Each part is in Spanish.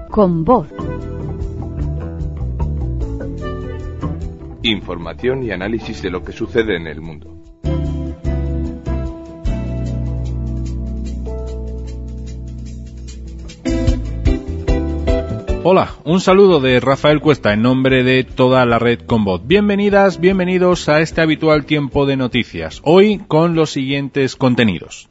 Con voz. Información y análisis de lo que sucede en el mundo. Hola, un saludo de Rafael Cuesta en nombre de toda la red Con voz. Bienvenidas, bienvenidos a este habitual tiempo de noticias. Hoy con los siguientes contenidos.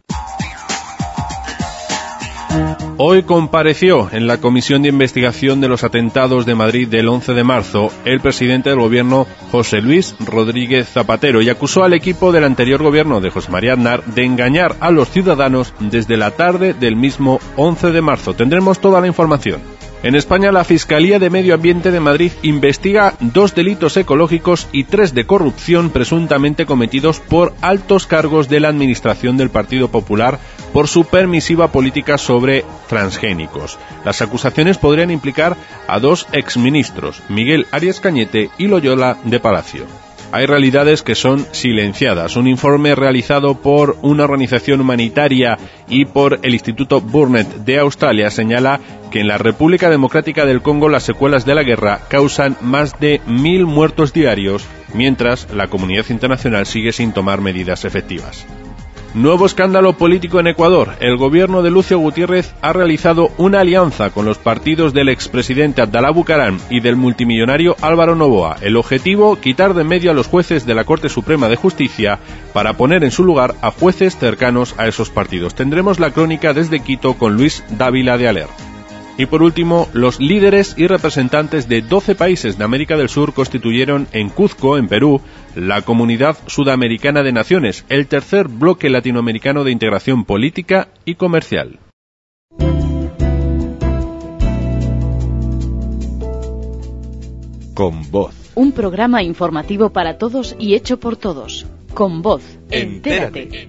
Hoy compareció en la Comisión de Investigación de los Atentados de Madrid del 11 de marzo el presidente del gobierno, José Luis Rodríguez Zapatero, y acusó al equipo del anterior gobierno de José María Aznar de engañar a los ciudadanos desde la tarde del mismo 11 de marzo. Tendremos toda la información. En España, la Fiscalía de Medio Ambiente de Madrid investiga 2 delitos ecológicos y 3 de corrupción presuntamente cometidos por altos cargos de la administración del Partido Popular por su permisiva política sobre transgénicos. Las acusaciones podrían implicar a 2 exministros, Miguel Arias Cañete y Loyola de Palacio. Hay realidades que son silenciadas. Un informe realizado por una organización humanitaria y por el Instituto Burnet de Australia señala que en la República Democrática del Congo las secuelas de la guerra causan más de 1.000 muertos diarios, mientras la comunidad internacional sigue sin tomar medidas efectivas. Nuevo escándalo político en Ecuador. El gobierno de Lucio Gutiérrez ha realizado una alianza con los partidos del expresidente Abdalá Bucaram y del multimillonario Álvaro Noboa. El objetivo, quitar de en medio a los jueces de la Corte Suprema de Justicia para poner en su lugar a jueces cercanos a esos partidos. Tendremos la crónica desde Quito con Luis Dávila de Aler. Y por último, los líderes y representantes de 12 países de América del Sur constituyeron en Cuzco, en Perú, la Comunidad Sudamericana de Naciones, el tercer bloque latinoamericano de integración política y comercial. Con voz. Un programa informativo para todos y hecho por todos. Con voz. Entérate.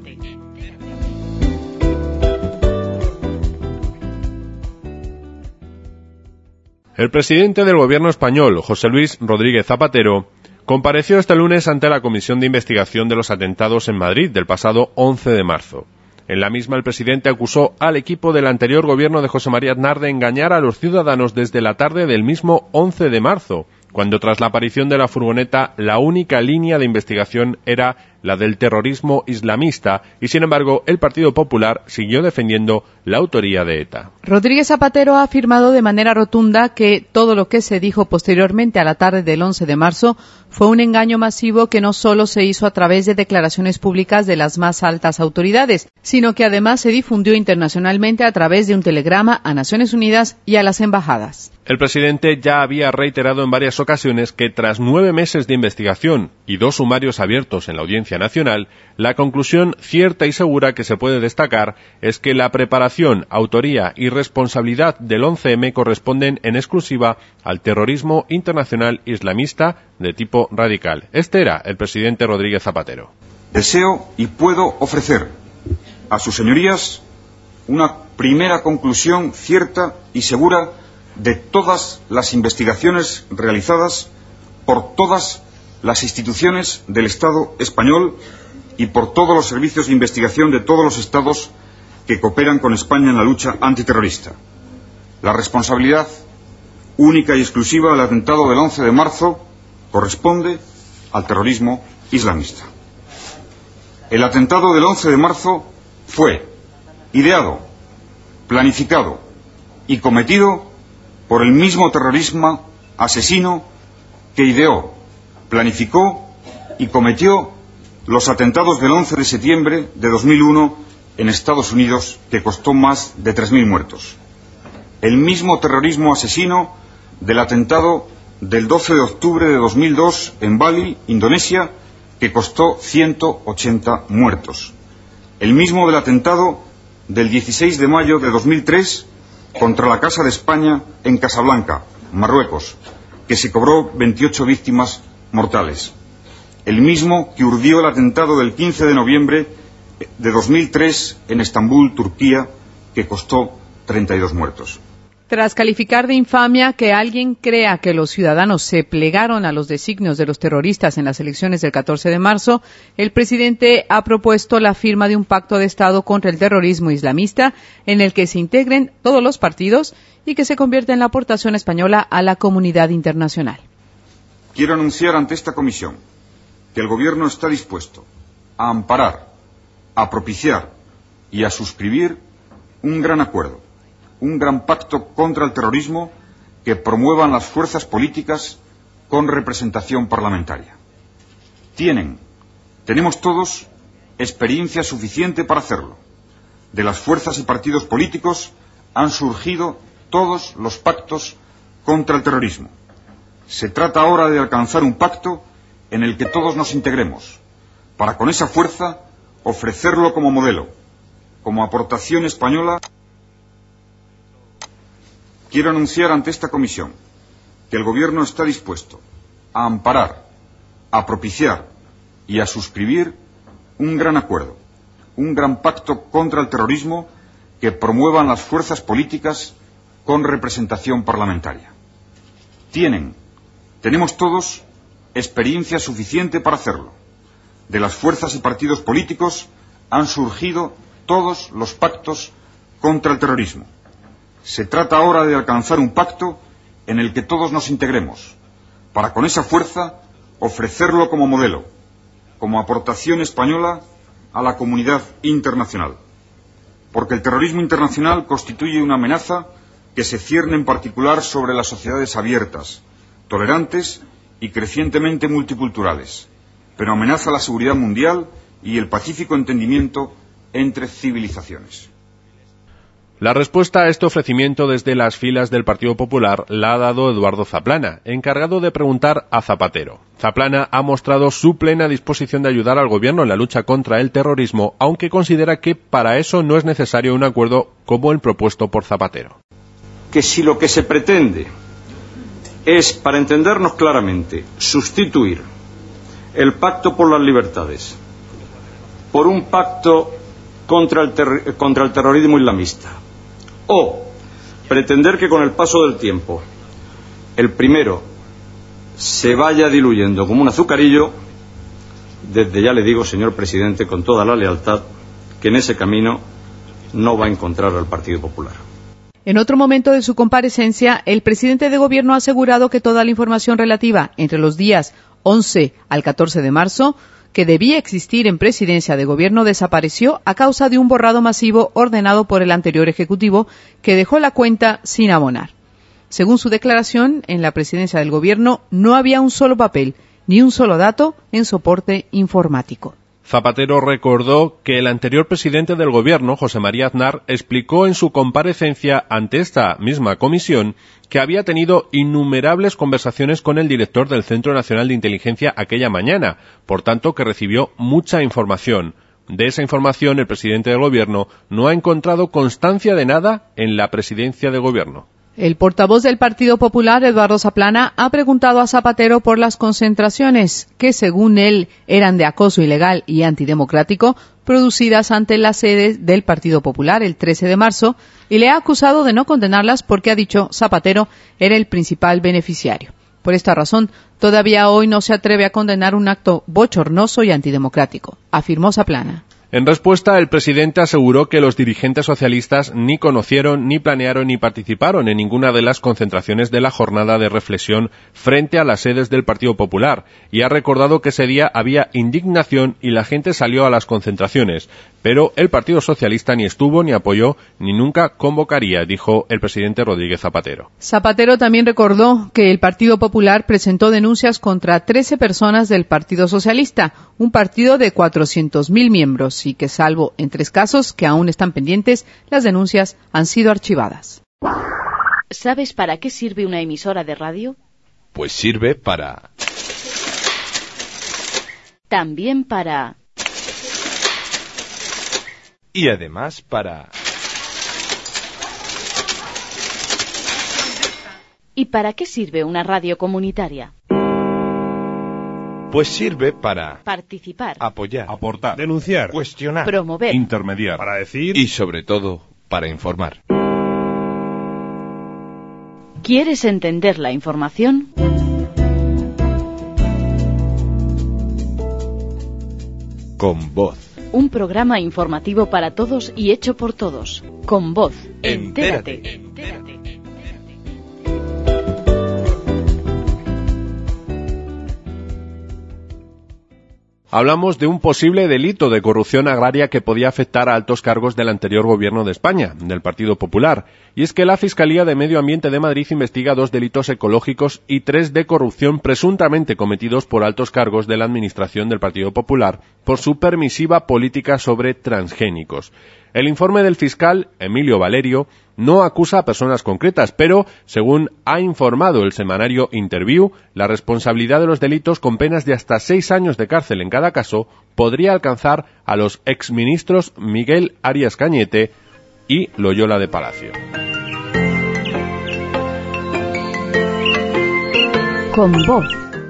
El presidente del gobierno español, José Luis Rodríguez Zapatero, compareció este lunes ante la Comisión de Investigación de los Atentados en Madrid del pasado 11 de marzo. En la misma, el presidente acusó al equipo del anterior gobierno de José María Aznar de engañar a los ciudadanos desde la tarde del mismo 11 de marzo, cuando tras la aparición de la furgoneta la única línea de investigación era la del terrorismo islamista y, sin embargo, el Partido Popular siguió defendiendo la autoría de ETA. Rodríguez Zapatero ha afirmado de manera rotunda que todo lo que se dijo posteriormente a la tarde del 11 de marzo fue un engaño masivo que no solo se hizo a través de declaraciones públicas de las más altas autoridades, sino que además se difundió internacionalmente a través de un telegrama a Naciones Unidas y a las embajadas. El presidente ya había reiterado en varias ocasiones que tras 9 meses de investigación y 2 sumarios abiertos en la Audiencia Nacional, la conclusión cierta y segura que se puede destacar es que la preparación, autoría y responsabilidad del 11M corresponden en exclusiva al terrorismo internacional islamista de tipo radical. Este era el presidente Rodríguez Zapatero. Deseo y puedo ofrecer a sus señorías una primera conclusión cierta y segura de todas las investigaciones realizadas por todas las instituciones del Estado español y por todos los servicios de investigación de todos los Estados que cooperan con España en la lucha antiterrorista. La responsabilidad única y exclusiva del atentado del 11 de marzo corresponde al terrorismo islamista. El atentado del 11 de marzo fue ideado, planificado y cometido por el mismo terrorismo asesino que ideó, planificó y cometió los atentados del 11 de septiembre de 2001 en Estados Unidos, que costó más de 3.000 muertos. El mismo terrorismo asesino del atentado del 12 de octubre de 2002 en Bali, Indonesia, que costó 180 muertos. El mismo del atentado del 16 de mayo de 2003 contra la Casa de España en Casablanca, Marruecos, que se cobró 28 víctimas mortales. El mismo que urdió el atentado del 15 de noviembre de 2003 en Estambul, Turquía, que costó 32 muertos. Tras calificar de infamia que alguien crea que los ciudadanos se plegaron a los designios de los terroristas en las elecciones del 14 de marzo, el presidente ha propuesto la firma de un pacto de Estado contra el terrorismo islamista en el que se integren todos los partidos y que se convierta en la aportación española a la comunidad internacional. Quiero anunciar ante esta comisión que el Gobierno está dispuesto a amparar, a propiciar y a suscribir un gran acuerdo, un gran pacto contra el terrorismo que promuevan las fuerzas políticas con representación parlamentaria. Tenemos todos experiencia suficiente para hacerlo. De las fuerzas y partidos políticos han surgido todos los pactos contra el terrorismo. Se trata ahora de alcanzar un pacto en el que todos nos integremos, para con esa fuerza ofrecerlo como modelo, como aportación española. Quiero anunciar ante esta comisión que el Gobierno está dispuesto a amparar, a propiciar y a suscribir un gran acuerdo, un gran pacto contra el terrorismo que promuevan las fuerzas políticas con representación parlamentaria. Tenemos todos experiencia suficiente para hacerlo. De las fuerzas y partidos políticos han surgido todos los pactos contra el terrorismo. Se trata ahora de alcanzar un pacto en el que todos nos integremos, para con esa fuerza ofrecerlo como modelo, como aportación española a la comunidad internacional. Porque el terrorismo internacional constituye una amenaza que se cierne en particular sobre las sociedades abiertas, tolerantes y crecientemente multiculturales, pero amenaza la seguridad mundial y el pacífico entendimiento entre civilizaciones. La respuesta a este ofrecimiento desde las filas del Partido Popular la ha dado Eduardo Zaplana, encargado de preguntar a Zapatero. Zaplana ha mostrado su plena disposición de ayudar al Gobierno en la lucha contra el terrorismo, aunque considera que para eso no es necesario un acuerdo como el propuesto por Zapatero. Que si lo que se pretende es, para entendernos claramente, sustituir el pacto por las libertades por un pacto contra el terrorismo islamista, o pretender que con el paso del tiempo el primero se vaya diluyendo como un azucarillo, desde ya le digo, señor presidente, con toda la lealtad, que en ese camino no va a encontrar al Partido Popular. En otro momento de su comparecencia, el presidente de Gobierno ha asegurado que toda la información relativa entre los días 11 al 14 de marzo que debía existir en Presidencia de Gobierno desapareció a causa de un borrado masivo ordenado por el anterior Ejecutivo que dejó la cuenta sin abonar. Según su declaración, en la Presidencia del Gobierno no había un solo papel ni un solo dato en soporte informático. Zapatero recordó que el anterior presidente del Gobierno, José María Aznar, explicó en su comparecencia ante esta misma comisión que había tenido innumerables conversaciones con el director del Centro Nacional de Inteligencia aquella mañana, por tanto que recibió mucha información. De esa información el presidente del Gobierno no ha encontrado constancia de nada en la Presidencia de Gobierno. El portavoz del Partido Popular, Eduardo Zaplana, ha preguntado a Zapatero por las concentraciones, que según él eran de acoso ilegal y antidemocrático, producidas ante las sedes del Partido Popular el 13 de marzo, y le ha acusado de no condenarlas porque, ha dicho Zapatero, era el principal beneficiario. Por esta razón, todavía hoy no se atreve a condenar un acto bochornoso y antidemocrático, afirmó Zaplana. En respuesta, el presidente aseguró que los dirigentes socialistas ni conocieron, ni planearon, ni participaron en ninguna de las concentraciones de la jornada de reflexión frente a las sedes del Partido Popular, y ha recordado que ese día había indignación y la gente salió a las concentraciones, pero el Partido Socialista ni estuvo, ni apoyó, ni nunca convocaría, dijo el presidente Rodríguez Zapatero. Zapatero también recordó que el Partido Popular presentó denuncias contra 13 personas del Partido Socialista, un partido de 400.000 miembros, y que, salvo en 3 casos que aún están pendientes, las denuncias han sido archivadas. ¿Sabes para qué sirve una emisora de radio? Pues sirve para... También para... Y además para... ¿Y para qué sirve una radio comunitaria? Pues sirve para... Participar. Apoyar. Aportar. Denunciar. Cuestionar. Promover. Intermediar. Para decir. Y sobre todo, para informar. ¿Quieres entender la información? Con Voz. Un programa informativo para todos y hecho por todos. Con Voz. Entérate. Hablamos de un posible delito de corrupción agraria que podía afectar a altos cargos del anterior gobierno de España, del Partido Popular. Y es que la Fiscalía de Medio Ambiente de Madrid investiga 2 delitos ecológicos y 3 de corrupción presuntamente cometidos por altos cargos de la administración del Partido Popular por su permisiva política sobre transgénicos. El informe del fiscal, Emilio Valerio, no acusa a personas concretas, pero, según ha informado el semanario Interview, la responsabilidad de los delitos con penas de hasta 6 años de cárcel en cada caso podría alcanzar a los exministros Miguel Arias Cañete y Loyola de Palacio. Con Voz.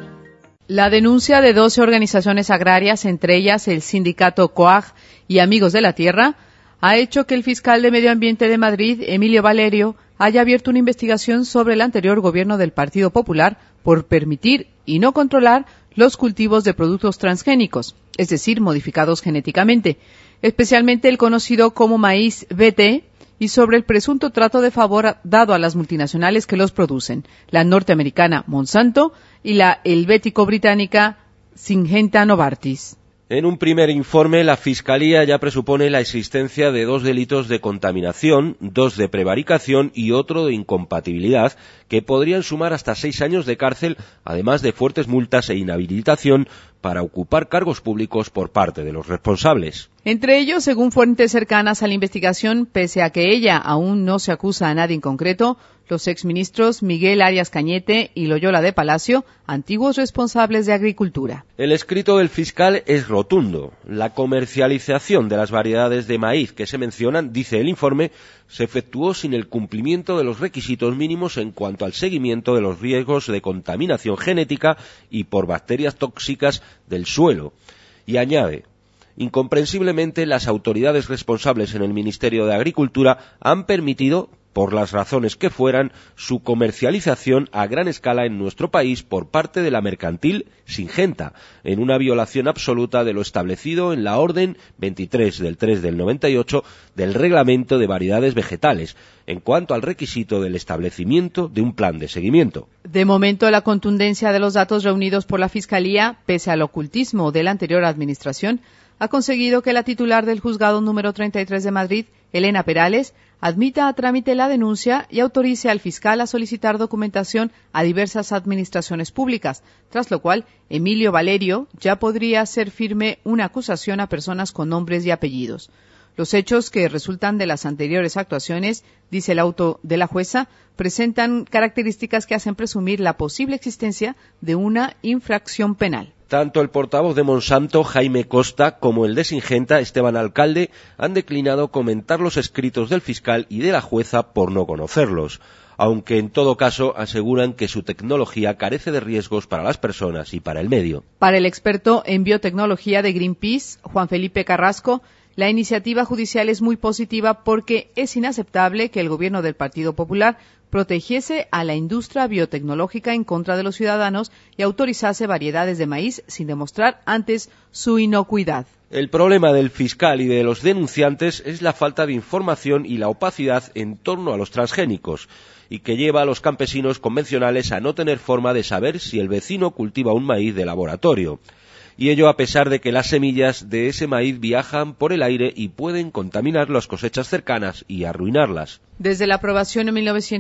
La denuncia de 12 organizaciones agrarias, entre ellas el sindicato COAG y Amigos de la Tierra, ha hecho que el fiscal de Medio Ambiente de Madrid, Emilio Valerio, haya abierto una investigación sobre el anterior gobierno del Partido Popular por permitir y no controlar los cultivos de productos transgénicos, es decir, modificados genéticamente, especialmente el conocido como maíz BT, y sobre el presunto trato de favor dado a las multinacionales que los producen, la norteamericana Monsanto y la helvético-británica Syngenta Novartis. En un primer informe, la Fiscalía ya presupone la existencia de 2 delitos de contaminación, 2 de prevaricación y otro de incompatibilidad, que podrían sumar hasta 6 años de cárcel, además de fuertes multas e inhabilitación para ocupar cargos públicos por parte de los responsables. Entre ellos, según fuentes cercanas a la investigación, pese a que ella aún no se acusa a nadie en concreto, los exministros Miguel Arias Cañete y Loyola de Palacio, antiguos responsables de Agricultura. El escrito del fiscal es rotundo. La comercialización de las variedades de maíz que se mencionan, dice el informe, se efectuó sin el cumplimiento de los requisitos mínimos en cuanto al seguimiento de los riesgos de contaminación genética y por bacterias tóxicas del suelo. Y añade: incomprensiblemente, las autoridades responsables en el Ministerio de Agricultura han permitido, por las razones que fueran, su comercialización a gran escala en nuestro país por parte de la mercantil Syngenta, en una violación absoluta de lo establecido en la Orden 23 del 3 del 98 del Reglamento de Variedades Vegetales, en cuanto al requisito del establecimiento de un plan de seguimiento. De momento, la contundencia de los datos reunidos por la Fiscalía, pese al ocultismo de la anterior administración, ha conseguido que la titular del Juzgado número 33 de Madrid, Elena Perales, admita a trámite la denuncia y autorice al fiscal a solicitar documentación a diversas administraciones públicas, tras lo cual Emilio Valerio ya podría hacer firme una acusación a personas con nombres y apellidos. Los hechos que resultan de las anteriores actuaciones, dice el auto de la jueza, presentan características que hacen presumir la posible existencia de una infracción penal. Tanto el portavoz de Monsanto, Jaime Costa, como el de Syngenta, Esteban Alcalde, han declinado comentar los escritos del fiscal y de la jueza por no conocerlos, aunque en todo caso aseguran que su tecnología carece de riesgos para las personas y para el medio. Para el experto en biotecnología de Greenpeace, Juan Felipe Carrasco, la iniciativa judicial es muy positiva porque es inaceptable que el gobierno del Partido Popular protegiese a la industria biotecnológica en contra de los ciudadanos y autorizase variedades de maíz sin demostrar antes su inocuidad. El problema del fiscal y de los denunciantes es la falta de información y la opacidad en torno a los transgénicos, y que lleva a los campesinos convencionales a no tener forma de saber si el vecino cultiva un maíz de laboratorio. Y ello a pesar de que las semillas de ese maíz viajan por el aire y pueden contaminar las cosechas cercanas y arruinarlas. Desde la aprobación en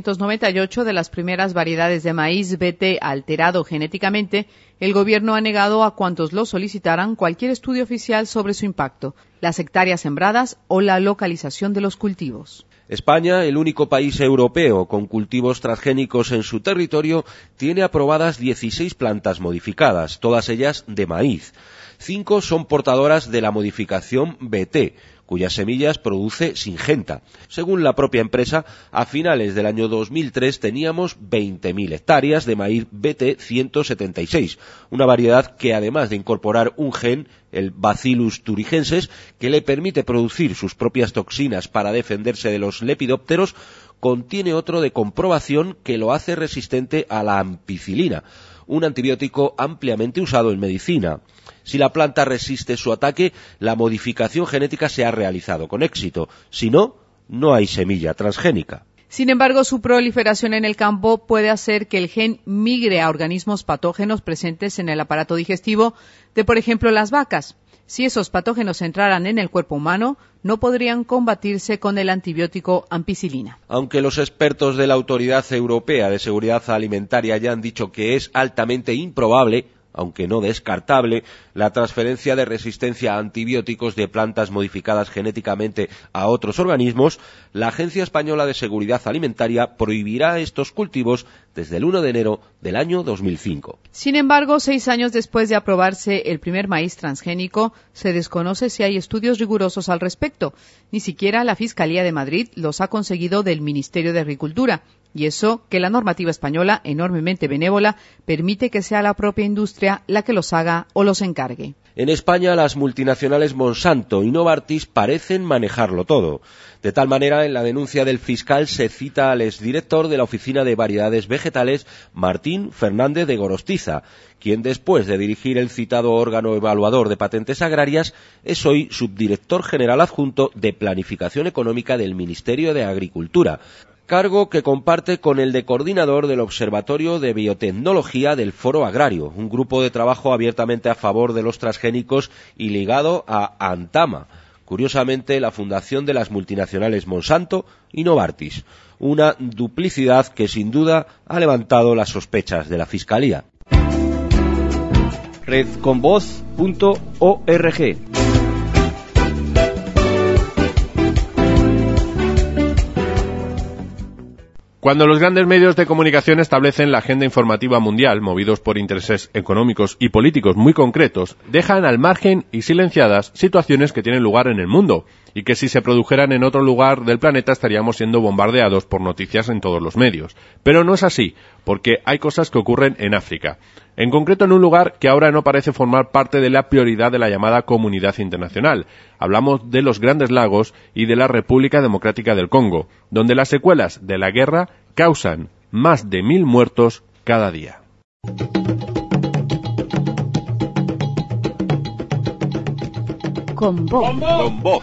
1998 de las primeras variedades de maíz BT alterado genéticamente, el Gobierno ha negado a cuantos lo solicitaran cualquier estudio oficial sobre su impacto, las hectáreas sembradas o la localización de los cultivos. España, el único país europeo con cultivos transgénicos en su territorio, tiene aprobadas 16 plantas modificadas, todas ellas de maíz. 5 son portadoras de la modificación BT, cuyas semillas produce Syngenta. Según la propia empresa, a finales del año 2003 teníamos 20.000 hectáreas de maíz BT 176, una variedad que además de incorporar un gen, el Bacillus thuringiensis, que le permite producir sus propias toxinas para defenderse de los lepidópteros, contiene otro de comprobación que lo hace resistente a la ampicilina, un antibiótico ampliamente usado en medicina. Si la planta resiste su ataque, la modificación genética se ha realizado con éxito. Si no, no hay semilla transgénica. Sin embargo, su proliferación en el campo puede hacer que el gen migre a organismos patógenos presentes en el aparato digestivo de, por ejemplo, las vacas. Si esos patógenos entraran en el cuerpo humano, no podrían combatirse con el antibiótico ampicilina. Aunque los expertos de la Autoridad Europea de Seguridad Alimentaria ya han dicho que es altamente improbable, aunque no descartable, la transferencia de resistencia a antibióticos de plantas modificadas genéticamente a otros organismos, la Agencia Española de Seguridad Alimentaria prohibirá estos cultivos desde el 1 de enero del año 2005. Sin embargo, 6 años después de aprobarse el primer maíz transgénico, se desconoce si hay estudios rigurosos al respecto. Ni siquiera la Fiscalía de Madrid los ha conseguido del Ministerio de Agricultura. Y eso que la normativa española, enormemente benévola, permite que sea la propia industria la que los haga o los encargue. En España, las multinacionales Monsanto y Novartis parecen manejarlo todo. De tal manera, en la denuncia del fiscal se cita al exdirector de la Oficina de Variedades Vegetales, Martín Fernández de Gorostiza, quien después de dirigir el citado órgano evaluador de patentes agrarias, es hoy subdirector general adjunto de Planificación Económica del Ministerio de Agricultura, cargo que comparte con el de coordinador del Observatorio de Biotecnología del Foro Agrario, un grupo de trabajo abiertamente a favor de los transgénicos y ligado a Antama, curiosamente la fundación de las multinacionales Monsanto y Novartis, una duplicidad que sin duda ha levantado las sospechas de la Fiscalía. Redconvoz.org. Cuando los grandes medios de comunicación establecen la agenda informativa mundial, movidos por intereses económicos y políticos muy concretos, dejan al margen y silenciadas situaciones que tienen lugar en el mundo, y que si se produjeran en otro lugar del planeta estaríamos siendo bombardeados por noticias en todos los medios. Pero no es así, porque hay cosas que ocurren en África. En concreto en un lugar que ahora no parece formar parte de la prioridad de la llamada comunidad internacional. Hablamos de los Grandes Lagos y de la República Democrática del Congo, donde las secuelas de la guerra causan más de 1000 muertos cada día. Con voz.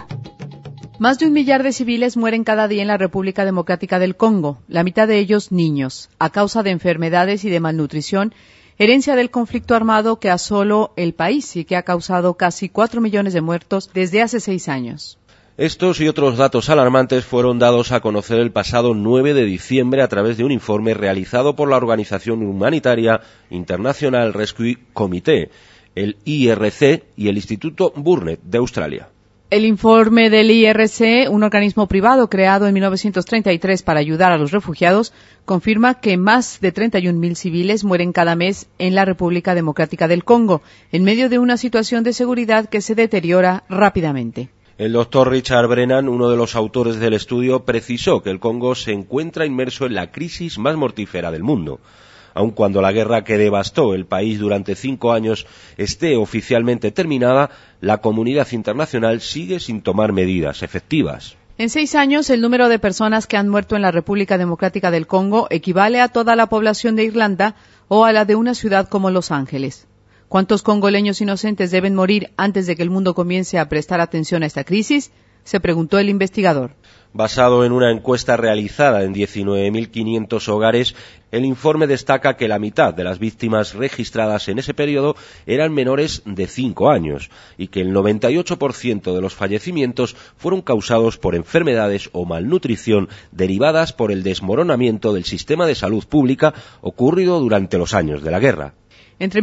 Más de 1 millar de civiles mueren cada día en la República Democrática del Congo, la mitad de ellos niños, a causa de enfermedades y de malnutrición, herencia del conflicto armado que asoló el país y que ha causado casi 4 millones de muertos desde hace 6 años. Estos y otros datos alarmantes fueron dados a conocer el pasado 9 de diciembre a través de un informe realizado por la organización humanitaria International Rescue Committee, el IRC y el Instituto Burnet de Australia. El informe del IRC, un organismo privado creado en 1933 para ayudar a los refugiados, confirma que más de 31.000 civiles mueren cada mes en la República Democrática del Congo, en medio de una situación de seguridad que se deteriora rápidamente. El doctor Richard Brennan, uno de los autores del estudio, precisó que el Congo se encuentra inmerso en la crisis más mortífera del mundo. Aun cuando la guerra que devastó el país durante 5 años esté oficialmente terminada, la comunidad internacional sigue sin tomar medidas efectivas. En 6 años, el número de personas que han muerto en la República Democrática del Congo equivale a toda la población de Irlanda o a la de una ciudad como Los Ángeles. ¿Cuántos congoleños inocentes deben morir antes de que el mundo comience a prestar atención a esta crisis?, se preguntó el investigador. Basado en una encuesta realizada en 19.500 hogares, el informe destaca que la mitad de las víctimas registradas en ese periodo eran menores de 5 años y que el 98% de los fallecimientos fueron causados por enfermedades o malnutrición derivadas por el desmoronamiento del sistema de salud pública ocurrido durante los años de la guerra. Entre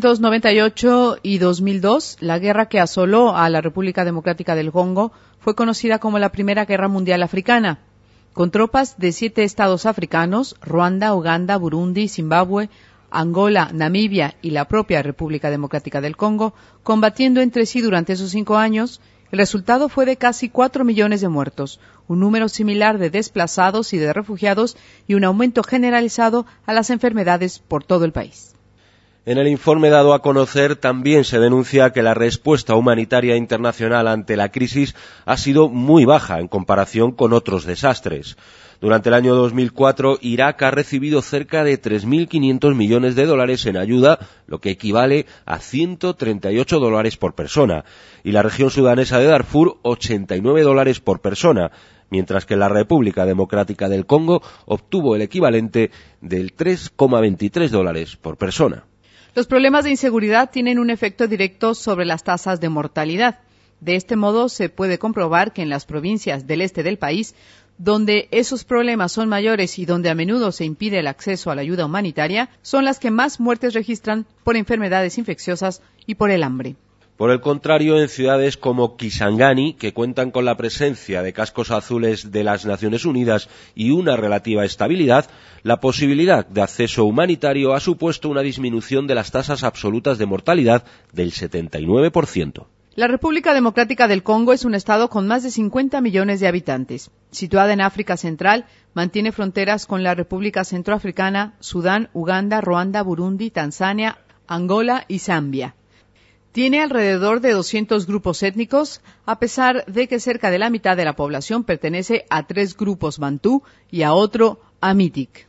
1998 y 2002, la guerra que asoló a la República Democrática del Congo fue conocida como la Primera Guerra Mundial Africana, con tropas de 7 estados africanos, Ruanda, Uganda, Burundi, Zimbabue, Angola, Namibia y la propia República Democrática del Congo, combatiendo entre sí durante esos 5 años. El resultado fue de casi 4 millones de muertos, un número similar de desplazados y de refugiados y un aumento generalizado a las enfermedades por todo el país. En el informe dado a conocer también se denuncia que la respuesta humanitaria internacional ante la crisis ha sido muy baja en comparación con otros desastres. Durante el año 2004, Irak ha recibido cerca de 3.500 millones de dólares en ayuda, lo que equivale a $138 por persona, y la región sudanesa de Darfur, $89 por persona, mientras que la República Democrática del Congo obtuvo el equivalente del $3,23 por persona. Los problemas de inseguridad tienen un efecto directo sobre las tasas de mortalidad. De este modo, se puede comprobar que en las provincias del este del país, donde esos problemas son mayores y donde a menudo se impide el acceso a la ayuda humanitaria, son las que más muertes registran por enfermedades infecciosas y por el hambre. Por el contrario, en ciudades como Kisangani, que cuentan con la presencia de cascos azules de las Naciones Unidas y una relativa estabilidad, la posibilidad de acceso humanitario ha supuesto una disminución de las tasas absolutas de mortalidad del 79%. La República Democrática del Congo es un estado con más de 50 millones de habitantes. Situada en África Central, mantiene fronteras con la República Centroafricana, Sudán, Uganda, Ruanda, Burundi, Tanzania, Angola y Zambia. Tiene alrededor de 200 grupos étnicos, a pesar de que cerca de la mitad de la población pertenece a 3 grupos bantú y a otro amitic.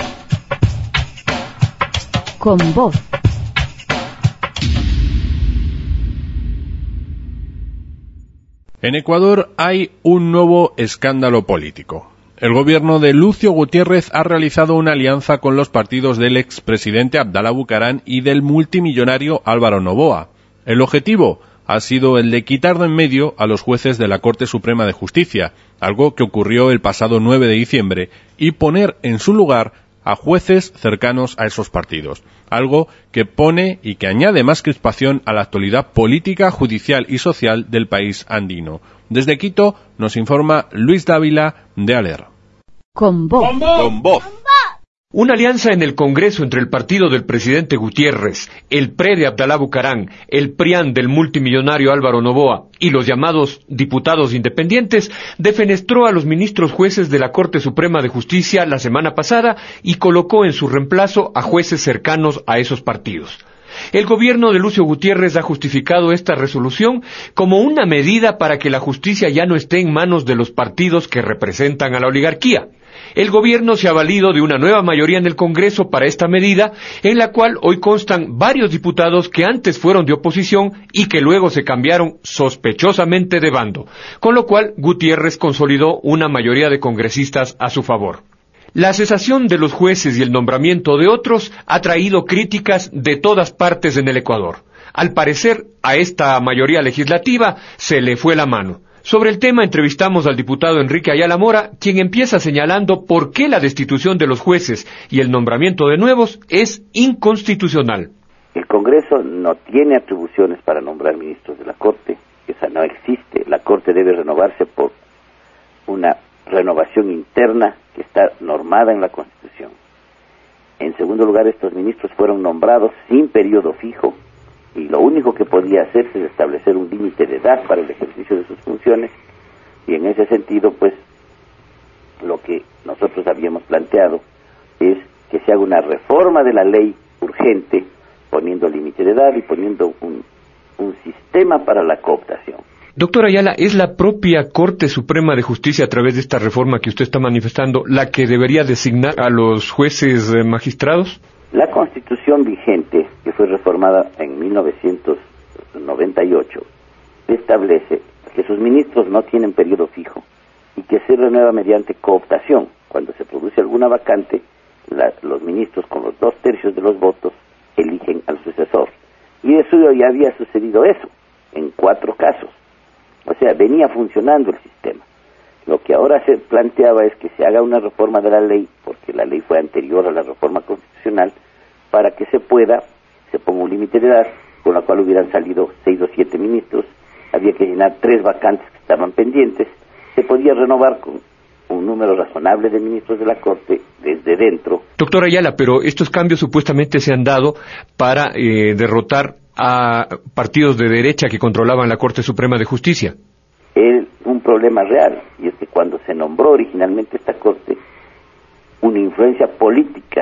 Con voz. En Ecuador hay un nuevo escándalo político. El gobierno de Lucio Gutiérrez ha realizado una alianza con los partidos del expresidente Abdalá Bucaram y del multimillonario Álvaro Noboa. El objetivo ha sido el de quitar de en medio a los jueces de la Corte Suprema de Justicia, algo que ocurrió el pasado 9 de diciembre, y poner en su lugar a jueces cercanos a esos partidos, algo que pone y que añade más crispación a la actualidad política, judicial y social del país andino. Desde Quito nos informa Luis Dávila de Aler. Con voz. Con voz. Una alianza en el Congreso entre el partido del presidente Gutiérrez, el PRE de Abdalá Bucaram, el PRIAN del multimillonario Álvaro Noboa y los llamados diputados independientes defenestró a los ministros jueces de la Corte Suprema de Justicia la semana pasada y colocó en su reemplazo a jueces cercanos a esos partidos. El gobierno de Lucio Gutiérrez ha justificado esta resolución como una medida para que la justicia ya no esté en manos de los partidos que representan a la oligarquía. El gobierno se ha valido de una nueva mayoría en el Congreso para esta medida, en la cual hoy constan varios diputados que antes fueron de oposición y que luego se cambiaron sospechosamente de bando, con lo cual Gutiérrez consolidó una mayoría de congresistas a su favor. La cesación de los jueces y el nombramiento de otros ha traído críticas de todas partes en el Ecuador. Al parecer, a esta mayoría legislativa se le fue la mano. Sobre el tema entrevistamos al diputado Enrique Ayala Mora, quien empieza señalando por qué la destitución de los jueces y el nombramiento de nuevos es inconstitucional. El Congreso no tiene atribuciones para nombrar ministros de la Corte, esa no existe. La Corte debe renovarse por una renovación interna que está normada en la Constitución. En segundo lugar, estos ministros fueron nombrados sin periodo fijo, y lo único que podía hacerse es establecer un límite de edad para el ejercicio de sus funciones, y en ese sentido, pues, lo que nosotros habíamos planteado es que se haga una reforma de la ley urgente, poniendo límite de edad y poniendo un sistema para la cooptación. Doctor Ayala, ¿es la propia Corte Suprema de Justicia, a través de esta reforma que usted está manifestando, la que debería designar a los jueces magistrados? La Constitución vigente, que fue reformada en 1998, establece que sus ministros no tienen periodo fijo y que se renueva mediante cooptación. Cuando se produce alguna vacante, los ministros con los 2/3 de los votos eligen al sucesor. Y eso ya había sucedido eso, en 4 casos. O sea, venía funcionando el sistema. Lo que ahora se planteaba es que se haga una reforma de la ley, porque la ley fue anterior a la reforma constitucional, para que se ponga un límite de edad, con la cual hubieran salido 6 o 7 ministros, había que llenar 3 vacantes que estaban pendientes, se podía renovar con un número razonable de ministros de la Corte desde dentro. Doctor Ayala, pero estos cambios supuestamente se han dado para derrotar a partidos de derecha que controlaban la Corte Suprema de Justicia. Un problema real, y es que cuando se nombró originalmente esta Corte, una influencia política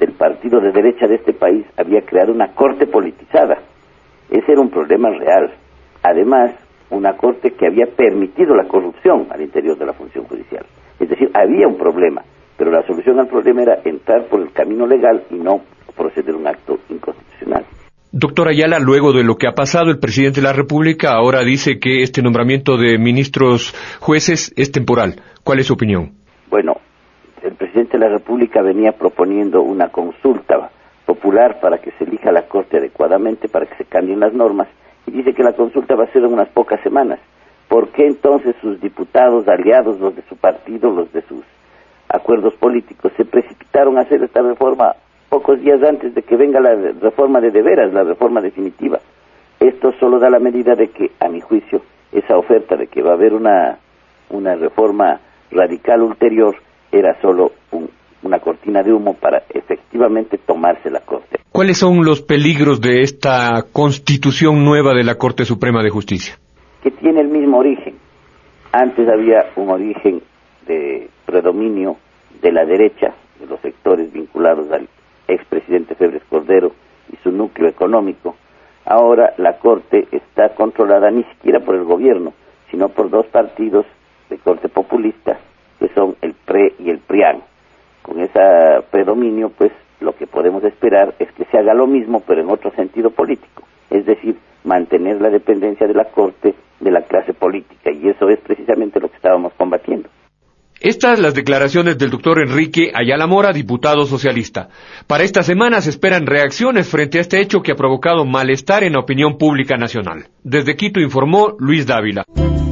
del partido de derecha de este país había creado una corte politizada. Ese era un problema real. Además, una corte que había permitido la corrupción al interior de la función judicial. Es decir, había un problema, pero la solución al problema era entrar por el camino legal y no proceder a un acto inconstitucional. Doctor Ayala, luego de lo que ha pasado, el presidente de la República ahora dice que este nombramiento de ministros jueces es temporal. ¿Cuál es su opinión? Bueno, el presidente de la República venía proponiendo una consulta popular para que se elija la Corte adecuadamente, para que se cambien las normas, y dice que la consulta va a ser en unas pocas semanas. ¿Por qué entonces sus diputados aliados, los de su partido, los de sus acuerdos políticos, se precipitaron a hacer esta reforma pocos días antes de que venga la reforma de veras, la reforma definitiva? Esto solo da la medida de que, a mi juicio, esa oferta de que va a haber una reforma radical ulterior era solo una cortina de humo para efectivamente tomarse la Corte. ¿Cuáles son los peligros de esta constitución nueva de la Corte Suprema de Justicia? Que tiene el mismo origen. Antes había un origen de predominio de la derecha, de los sectores vinculados al expresidente Febres Cordero y su núcleo económico. Ahora la Corte está controlada ni siquiera por el gobierno, sino por dos partidos de corte populista, que son el PRE y el PRIAN. Con ese predominio, pues, lo que podemos esperar es que se haga lo mismo, pero en otro sentido político. Es decir, mantener la dependencia de la Corte de la clase política, y eso es precisamente lo que estábamos combatiendo. Estas las declaraciones del doctor Enrique Ayala Mora, diputado socialista. Para esta semana se esperan reacciones frente a este hecho que ha provocado malestar en la opinión pública nacional. Desde Quito informó Luis Dávila.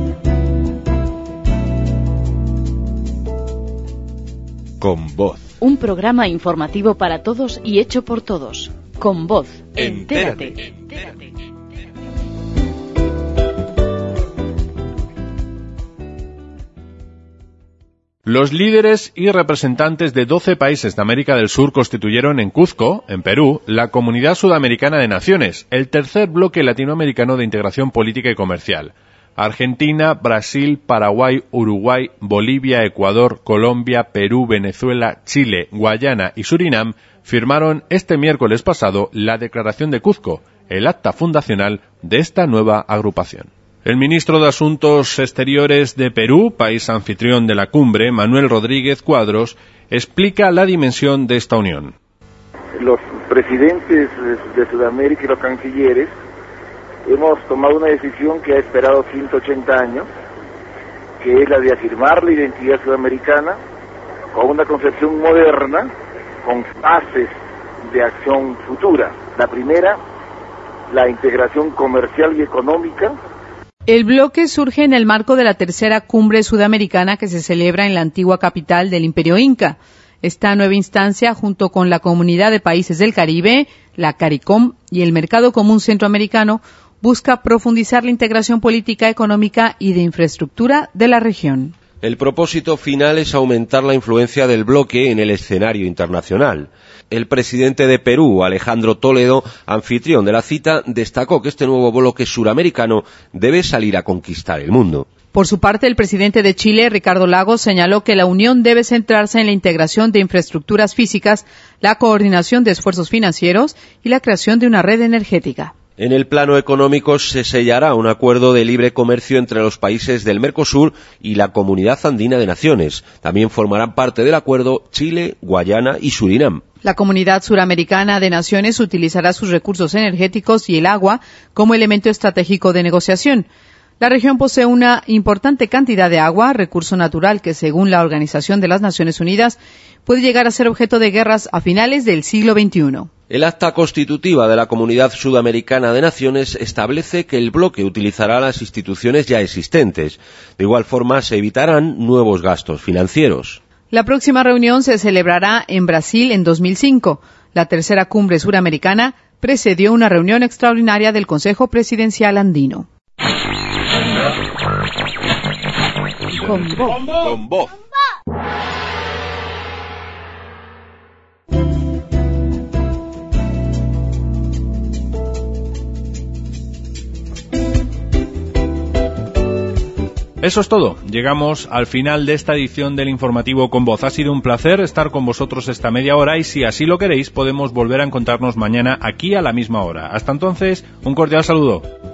Con Voz. Un programa informativo para todos y hecho por todos. Con Voz. Entérate. Los líderes y representantes de 12 países de América del Sur constituyeron en Cuzco, en Perú, la Comunidad Sudamericana de Naciones, el tercer bloque latinoamericano de integración política y comercial. Argentina, Brasil, Paraguay, Uruguay, Bolivia, Ecuador, Colombia, Perú, Venezuela, Chile, Guayana y Surinam firmaron este miércoles pasado la Declaración de Cuzco, el acta fundacional de esta nueva agrupación. El ministro de Asuntos Exteriores de Perú, país anfitrión de la cumbre, Manuel Rodríguez Cuadros, explica la dimensión de esta unión. Los presidentes de Sudamérica y los cancilleres hemos tomado una decisión que ha esperado 180 años, que es la de afirmar la identidad sudamericana con una concepción moderna, con fases de acción futura. La primera, la integración comercial y económica. El bloque surge en el marco de la tercera cumbre sudamericana que se celebra en la antigua capital del Imperio Inca. Esta nueva instancia, junto con la Comunidad de Países del Caribe, la CARICOM y el Mercado Común Centroamericano, busca profundizar la integración política, económica y de infraestructura de la región. El propósito final es aumentar la influencia del bloque en el escenario internacional. El presidente de Perú, Alejandro Toledo, anfitrión de la cita, destacó que este nuevo bloque suramericano debe salir a conquistar el mundo. Por su parte, el presidente de Chile, Ricardo Lagos, señaló que la unión debe centrarse en la integración de infraestructuras físicas, la coordinación de esfuerzos financieros y la creación de una red energética. En el plano económico se sellará un acuerdo de libre comercio entre los países del Mercosur y la Comunidad Andina de Naciones. También formarán parte del acuerdo Chile, Guayana y Surinam. La Comunidad Suramericana de Naciones utilizará sus recursos energéticos y el agua como elemento estratégico de negociación. La región posee una importante cantidad de agua, recurso natural que, según la Organización de las Naciones Unidas, puede llegar a ser objeto de guerras a finales del siglo XXI. El acta constitutiva de la Comunidad Sudamericana de Naciones establece que el bloque utilizará las instituciones ya existentes. De igual forma, se evitarán nuevos gastos financieros. La próxima reunión se celebrará en Brasil en 2005. La tercera cumbre suramericana precedió una reunión extraordinaria del Consejo Presidencial Andino. Con Voz. Eso es todo. Llegamos al final de esta edición del informativo Con Voz. Ha sido un placer estar con vosotros esta media hora y si así lo queréis podemos volver a encontrarnos mañana aquí a la misma hora. Hasta entonces, un cordial saludo.